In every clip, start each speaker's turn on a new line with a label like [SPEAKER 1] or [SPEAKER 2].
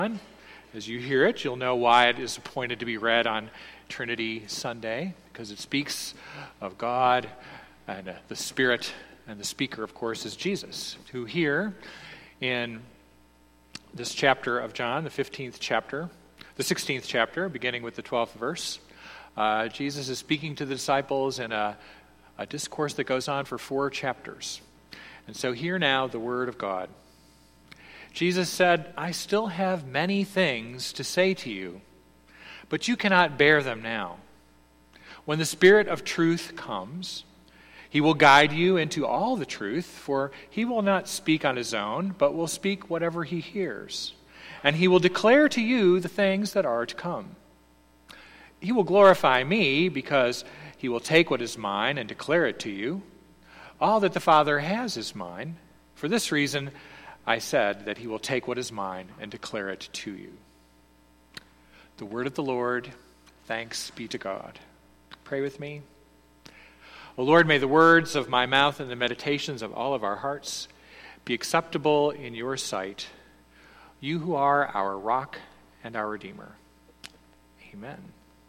[SPEAKER 1] As you hear it, you'll know why it is appointed to be read on Trinity Sunday, because it speaks of God and the Spirit, and the speaker, of course, is Jesus, who here in this chapter of John, the 16th chapter, beginning with the 12th verse, Jesus is speaking to the disciples in a discourse that goes on for 4 chapters. And so hear now the word of God. Jesus said, "I still have many things to say to you, but you cannot bear them now. When the Spirit of truth comes, he will guide you into all the truth, for he will not speak on his own, but will speak whatever he hears. And he will declare to you the things that are to come. He will glorify me, because he will take what is mine and declare it to you. All that the Father has is mine. For this reason, I said that he will take what is mine and declare it to you." The word of the Lord. Thanks be to God. Pray with me. O Lord, may the words of my mouth and the meditations of all of our hearts be acceptable in your sight, you who are our rock and our Redeemer. Amen.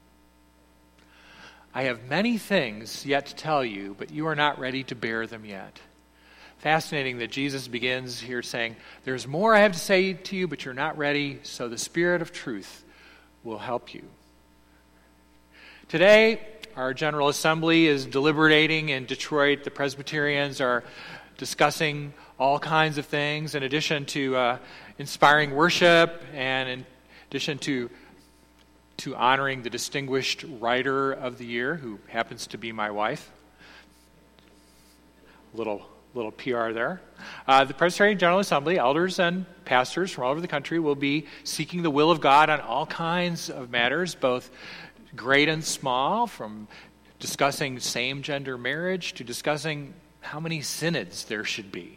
[SPEAKER 1] I have many things yet to tell you, but you are not ready to bear them yet. Fascinating that Jesus begins here saying, there's more I have to say to you, but you're not ready, so the Spirit of truth will help you. Today, our General Assembly is deliberating in Detroit. The Presbyterians are discussing all kinds of things, in addition to inspiring worship, and in addition to honoring the distinguished writer of the year, who happens to be my wife. Little PR there. The Presbyterian General Assembly, elders and pastors from all over the country will be seeking the will of God on all kinds of matters, both great and small, from discussing same-gender marriage to discussing how many synods there should be.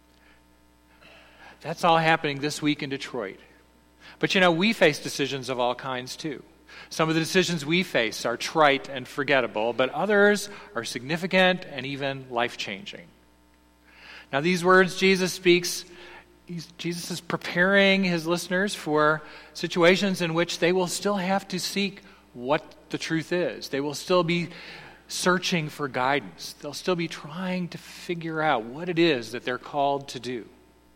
[SPEAKER 1] That's all happening this week in Detroit. But we face decisions of all kinds too. Some of the decisions we face are trite and forgettable, but others are significant and even life-changing. Now, these words Jesus speaks, Jesus is preparing his listeners for situations in which they will still have to seek what the truth is. They will still be searching for guidance. They'll still be trying to figure out what it is that they're called to do.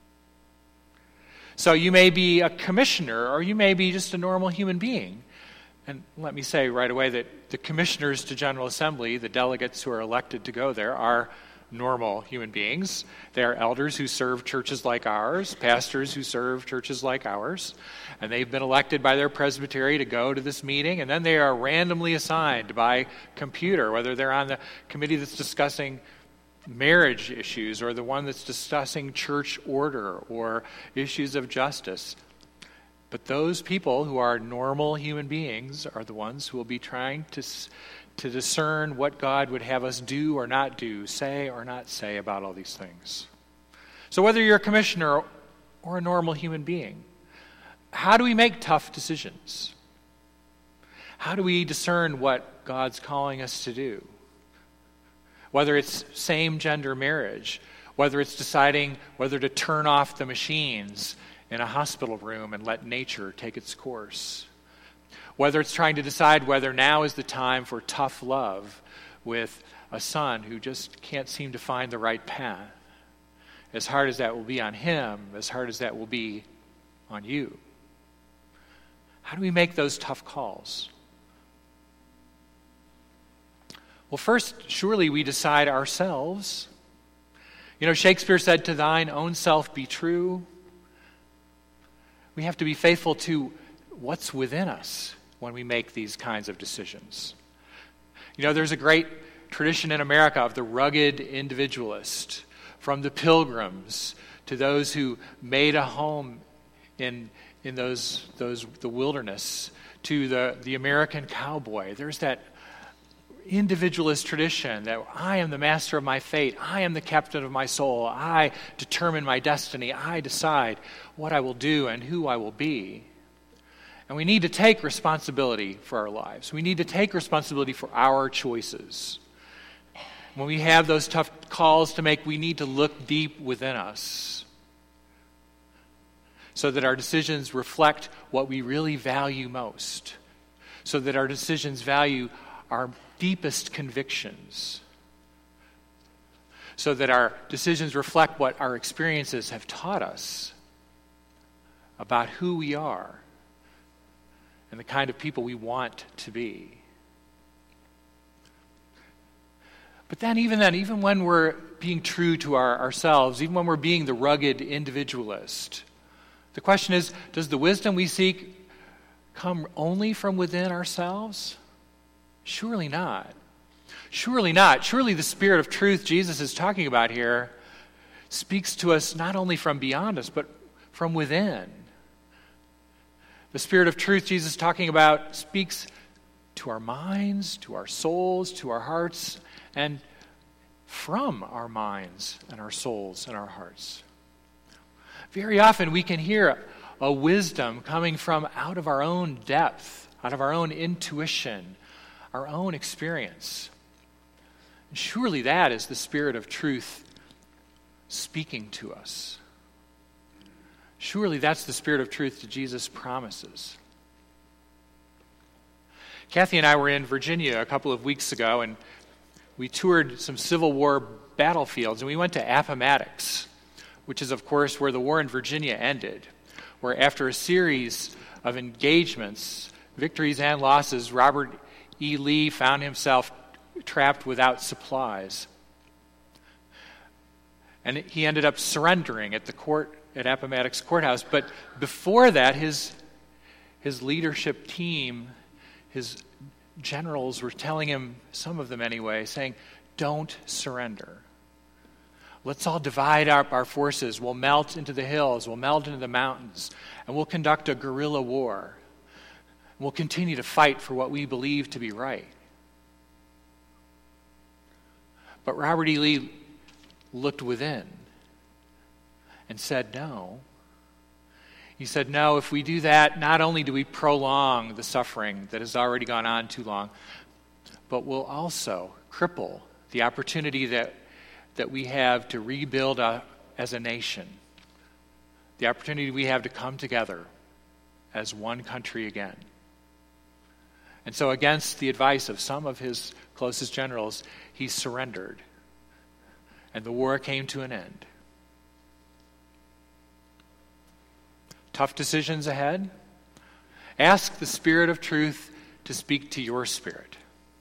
[SPEAKER 1] So you may be a commissioner, or you may be just a normal human being. And let me say right away that the commissioners to General Assembly, the delegates who are elected to go there, are normal human beings. They are elders who serve churches like ours, pastors who serve churches like ours, and they've been elected by their presbytery to go to this meeting, and then they are randomly assigned by computer, whether they're on the committee that's discussing marriage issues or the one that's discussing church order or issues of justice. But those people who are normal human beings are the ones who will be trying to discern what God would have us do or not do, say or not say about all these things. So whether you're a commissioner or a normal human being, how do we make tough decisions? How do we discern what God's calling us to do? Whether it's same-gender marriage, whether it's deciding whether to turn off the machines in a hospital room and let nature take its course. Whether it's trying to decide whether now is the time for tough love with a son who just can't seem to find the right path. As hard as that will be on him, as hard as that will be on you. How do we make those tough calls? Well, first, surely we decide ourselves. Shakespeare said, "To thine own self be true." We have to be faithful to what's within us when we make these kinds of decisions. There's a great tradition in America of the rugged individualist, from the Pilgrims to those who made a home in the wilderness, to the American cowboy. There's that individualist tradition that I am the master of my fate, I am the captain of my soul, I determine my destiny, I decide what I will do and who I will be. And we need to take responsibility for our lives. We need to take responsibility for our choices. When we have those tough calls to make, we need to look deep within us. so that our decisions reflect what we really value most, so that our decisions value our deepest convictions, so that our decisions reflect what our experiences have taught us about who we are and the kind of people we want to be. But then, even when we're being true to ourselves, even when we're being the rugged individualist, the question is, does the wisdom we seek come only from within ourselves? Surely not. Surely not. Surely the Spirit of truth Jesus is talking about here speaks to us not only from beyond us, but from within. The Spirit of truth Jesus is talking about speaks to our minds, to our souls, to our hearts, and from our minds and our souls and our hearts. Very often we can hear a wisdom coming from out of our own depth, out of our own intuition, our own experience. And surely that is the Spirit of truth speaking to us. Surely that's the Spirit of truth that Jesus promises. Kathy and I were in Virginia a couple of weeks ago, and we toured some Civil War battlefields, and we went to Appomattox, which is, of course, where the war in Virginia ended, where after a series of engagements, victories and losses, Robert E. Lee found himself trapped without supplies. And he ended up surrendering at Appomattox Courthouse. But before that, his leadership team, his generals were telling him, some of them anyway, saying, don't surrender. Let's all divide up our forces. We'll melt into the hills. We'll melt into the mountains. And we'll conduct a guerrilla war. We'll continue to fight for what we believe to be right. But Robert E. Lee looked within and said no. He said, no, if we do that, not only do we prolong the suffering that has already gone on too long, but we'll also cripple the opportunity that we have to rebuild as a nation, the opportunity we have to come together as one country again. And so against the advice of some of his closest generals, he surrendered, and the war came to an end. Tough decisions ahead? Ask the Spirit of truth to speak to your spirit.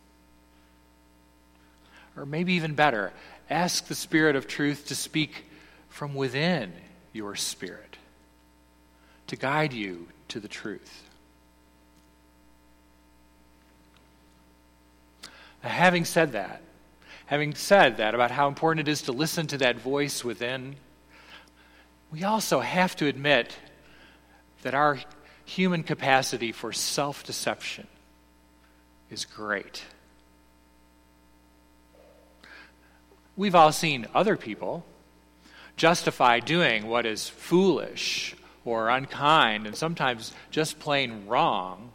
[SPEAKER 1] Or maybe even better, ask the Spirit of truth to speak from within your spirit, to guide you to the truth. Now, having said that about how important it is to listen to that voice within, we also have to admit that our human capacity for self-deception is great. We've all seen other people justify doing what is foolish or unkind and sometimes just plain wrong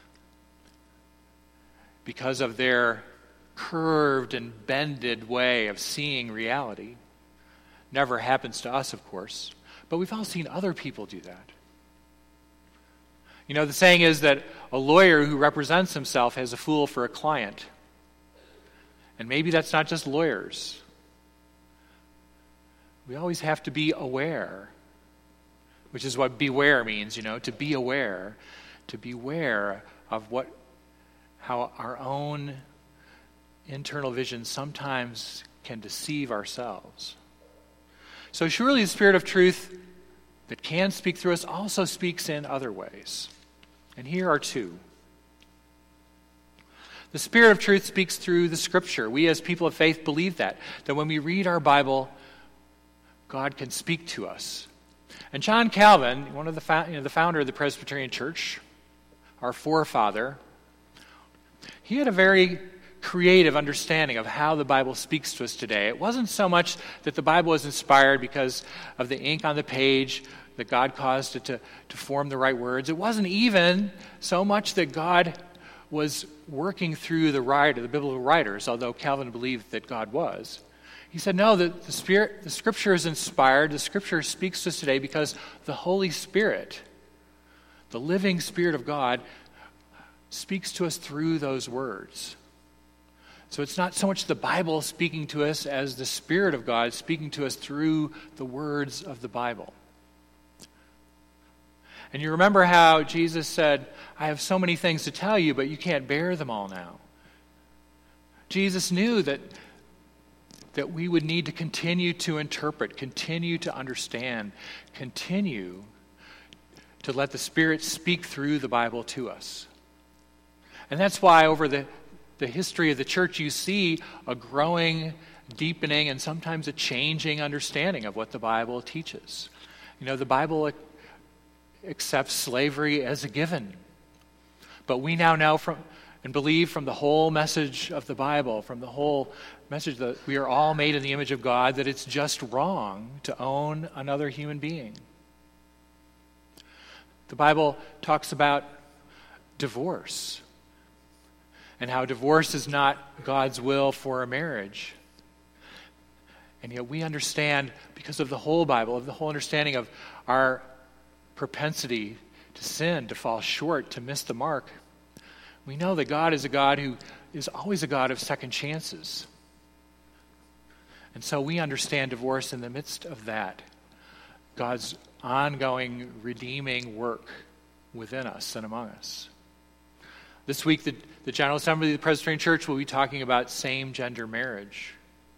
[SPEAKER 1] because of their curved and bended way of seeing reality. Never happens to us, of course, but we've all seen other people do that. You know, the saying is that a lawyer who represents himself has a fool for a client. And maybe that's not just lawyers. We always have to be aware, which is what beware means, to be aware of how our own internal vision sometimes can deceive ourselves. So surely the Spirit of truth that can speak through us also speaks in other ways. And here are two. The Spirit of truth speaks through the Scripture. We as people of faith believe that when we read our Bible, God can speak to us. And John Calvin, one of the founder of the Presbyterian Church, our forefather, he had a very creative understanding of how the Bible speaks to us today. It wasn't so much that the Bible was inspired because of the ink on the page, that God caused it to form the right words. It wasn't even so much that God was working through the biblical writers, although Calvin believed that God was. He said, no, the Scripture is inspired. The Scripture speaks to us today because the Holy Spirit, the living Spirit of God, speaks to us through those words. So it's not so much the Bible speaking to us as the Spirit of God speaking to us through the words of the Bible. And you remember how Jesus said, I have so many things to tell you, but you can't bear them all now. Jesus knew that we would need to continue to interpret, continue to understand, continue to let the Spirit speak through the Bible to us. And that's why over the history of the church you see a growing, deepening, and sometimes a changing understanding of what the Bible teaches. You know, the Bible accepts slavery as a given. But we now know and believe from the whole message of the Bible, from the whole message that we are all made in the image of God, that it's just wrong to own another human being. The Bible talks about divorce and how divorce is not God's will for a marriage. And yet we understand, because of the whole Bible, of the whole understanding of our propensity to sin, to fall short, to miss the mark, we know that God is a God who is always a God of second chances. And so we understand divorce in the midst of that, God's ongoing redeeming work within us and among us. This week, the General Assembly of the Presbyterian Church will be talking about same-gender marriage.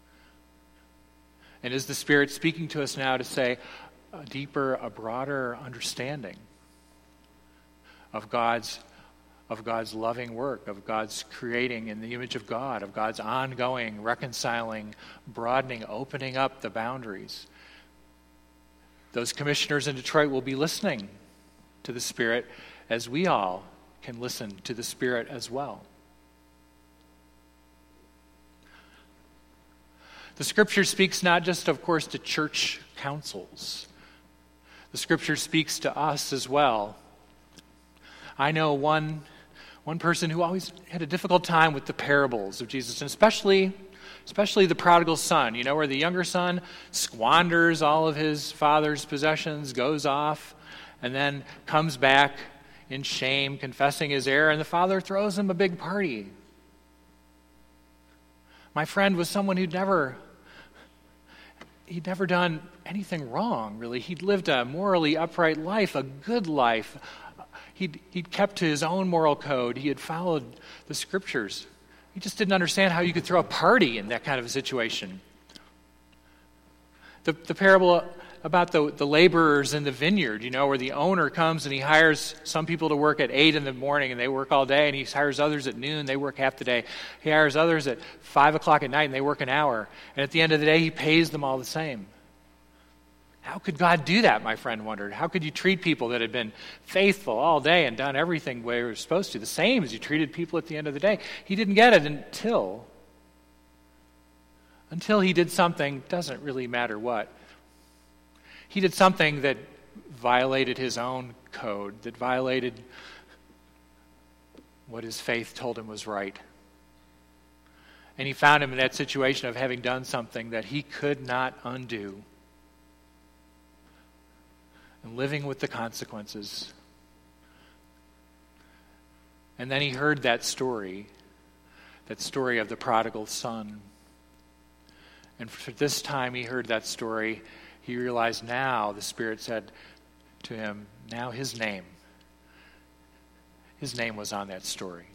[SPEAKER 1] And is the Spirit speaking to us now to say a deeper, a broader understanding of God's loving work, of God's creating in the image of God, of God's ongoing, reconciling, broadening, opening up the boundaries? Those commissioners in Detroit will be listening to the Spirit as we all can listen to the Spirit as well. The Scripture speaks not just, of course, to church councils. The Scripture speaks to us as well. I know one person who always had a difficult time with the parables of Jesus, and especially the prodigal son, you know, where the younger son squanders all of his father's possessions, goes off, and then comes back in shame, confessing his error, and the father throws him a big party. My friend was someone he'd never done anything wrong, really. He'd lived a morally upright life, a good life. He'd kept to his own moral code. He had followed the Scriptures. He just didn't understand how you could throw a party in that kind of a situation. The parable about the laborers in the vineyard, you know, where the owner comes and he hires some people to work at 8 in the morning and they work all day, and he hires others at noon, they work half the day. He hires others at 5 o'clock at night and they work an hour. And at the end of the day, he pays them all the same. How could God do that, my friend wondered? How could you treat people that had been faithful all day and done everything the way they were supposed to, the same as you treated people at the end of the day? He didn't get it until he did something, doesn't really matter what. He did something that violated his own code, that violated what his faith told him was right. And he found him in that situation of having done something that he could not undo, and living with the consequences. And then he heard that story of the prodigal son. And for this time he heard that story, he realized now, the Spirit said to him, now his name was on that story.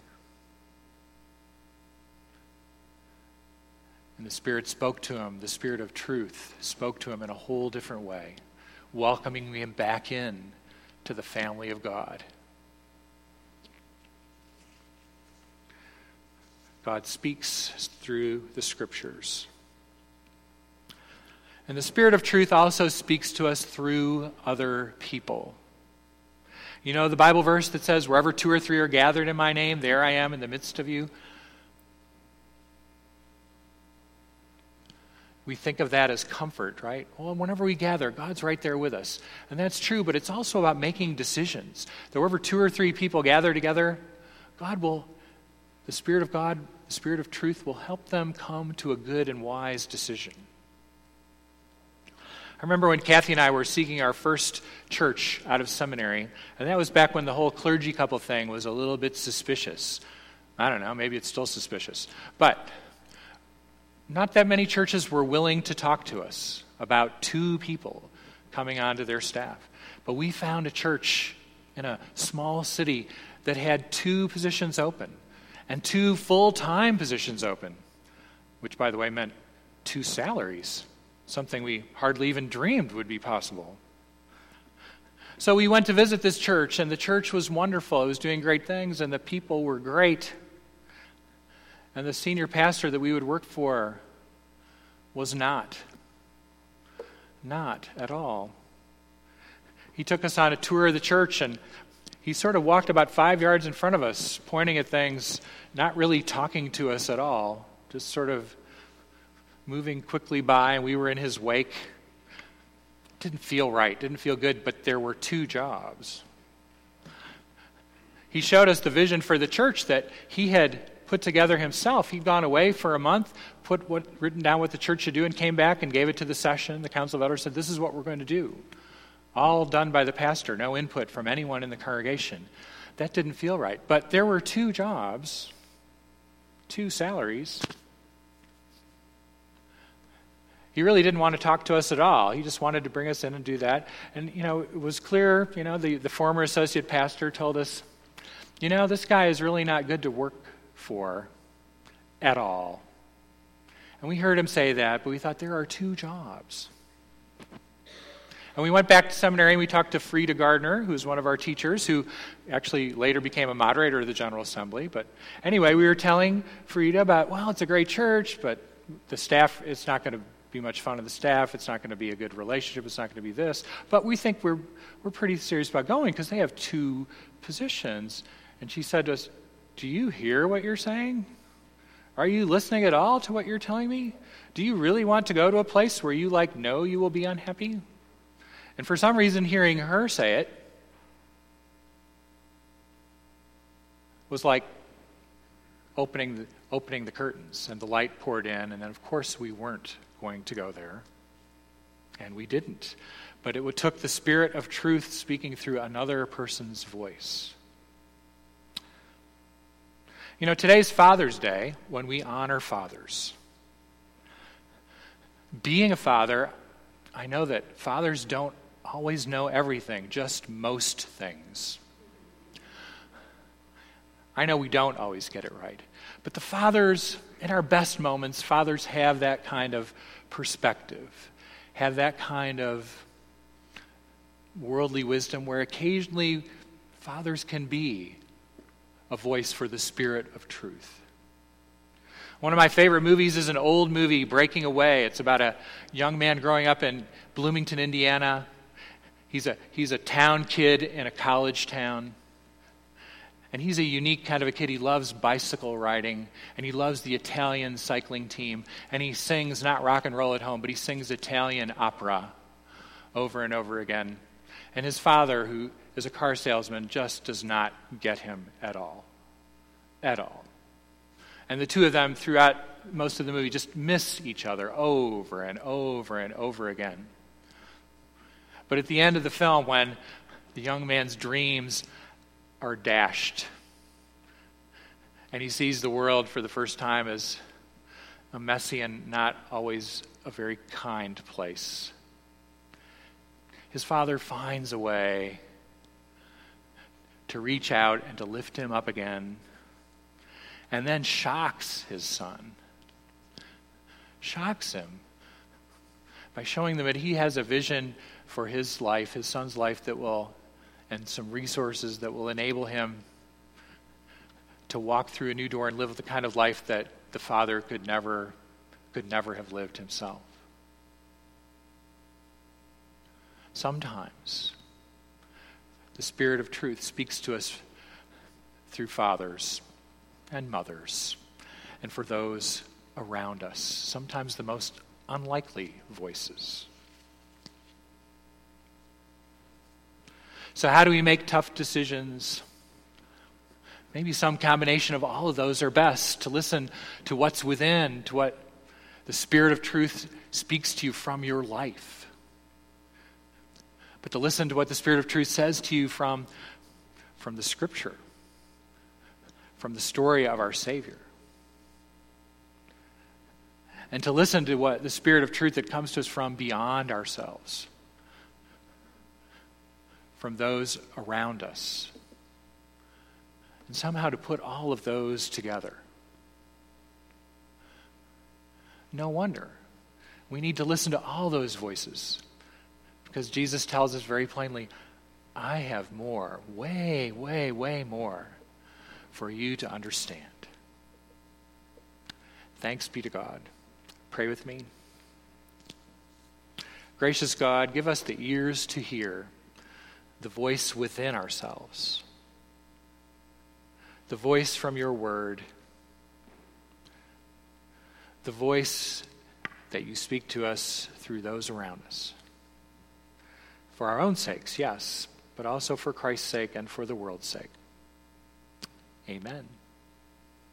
[SPEAKER 1] And the Spirit spoke to him, the Spirit of truth spoke to him in a whole different way, welcoming him back in to the family of God. God speaks through the Scriptures. And the Spirit of truth also speaks to us through other people. You know the Bible verse that says, wherever 2 or 3 are gathered in my name, there I am in the midst of you? We think of that as comfort, right? Well, whenever we gather, God's right there with us. And that's true, but it's also about making decisions. That wherever 2 or 3 people gather together, the Spirit of God the Spirit of truth will help them come to a good and wise decision. I remember when Kathy and I were seeking our first church out of seminary, and that was back when the whole clergy couple thing was a little bit suspicious. I don't know, maybe it's still suspicious. But not that many churches were willing to talk to us about two people coming onto their staff. But we found a church in a small city that had 2 positions open and 2 full-time positions open, which, by the way, meant 2 salaries, something we hardly even dreamed would be possible. So we went to visit this church, and the church was wonderful. It was doing great things, and the people were great. And the senior pastor that we would work for was not at all. He took us on a tour of the church, and he sort of walked about 5 yards in front of us, pointing at things, not really talking to us at all, just sort of moving quickly by, and we were in his wake. Didn't feel right, didn't feel good, but there were 2 jobs. He showed us the vision for the church that he had put together himself. He'd gone away for a month, written down what the church should do, and came back and gave it to the session. The council of elders said, this is what we're going to do. All done by the pastor, no input from anyone in the congregation. That didn't feel right. But there were 2 jobs, 2 salaries. He really didn't want to talk to us at all. He just wanted to bring us in and do that. And, it was clear, the former associate pastor told us, this guy is really not good to work for at all. And we heard him say that, but we thought there are 2 jobs. And we went back to seminary and we talked to Frida Gardner, who's one of our teachers, who actually later became a moderator of the General Assembly. But anyway, we were telling Frida about, it's a great church, but the staff, it's not going to be much fun of the staff. It's not going to be a good relationship. It's not going to be this. But we think we're pretty serious about going because they have 2 positions. And she said to us, do you hear what you're saying? Are you listening at all to what you're telling me? Do you really want to go to a place where you know you will be unhappy? And for some reason, hearing her say it was like opening the curtains, and the light poured in, and then of course we weren't going to go there, and we didn't. But it took the Spirit of truth speaking through another person's voice. Today's Father's Day, when we honor fathers. Being a father, I know that fathers don't always know everything, just most things. I know we don't always get it right. But the fathers, in our best moments, fathers have that kind of perspective, have that kind of worldly wisdom where occasionally fathers can be a voice for the Spirit of truth. One of my favorite movies is an old movie, Breaking Away. It's about a young man growing up in Bloomington, Indiana. He's a town kid in a college town. And he's a unique kind of a kid. He loves bicycle riding, and he loves the Italian cycling team. And he sings not rock and roll at home, but he sings Italian opera over and over again. And his father, who is a car salesman, just does not get him at all. At all. And the 2 of them, throughout most of the movie, just miss each other over and over and over again. But at the end of the film, when the young man's dreams are dashed, and he sees the world for the first time as a messy and not always a very kind place, his father finds a way to reach out and to lift him up again, and then shocks his son. Shocks him by showing them that he has a vision for his life, his son's life, that will, and some resources that will enable him to walk through a new door and live the kind of life that the father could never have lived himself. Sometimes the Spirit of truth speaks to us through fathers and mothers, and for those around us, sometimes the most unlikely voices. So how do we make tough decisions? Maybe some combination of all of those are best, to listen to what's within, to what the Spirit of truth speaks to you from your life. But to listen to what the Spirit of truth says to you from the Scripture, from the story of our Savior. And to listen to what the Spirit of truth that comes to us from beyond ourselves, from those around us. And somehow to put all of those together. No wonder. We need to listen to all those voices. Because Jesus tells us very plainly, I have more, way, way, way more for you to understand. Thanks be to God. Pray with me. Gracious God, give us the ears to hear the voice within ourselves, the voice from your word, the voice that you speak to us through those around us. For our own sakes, yes, but also for Christ's sake and for the world's sake. Amen.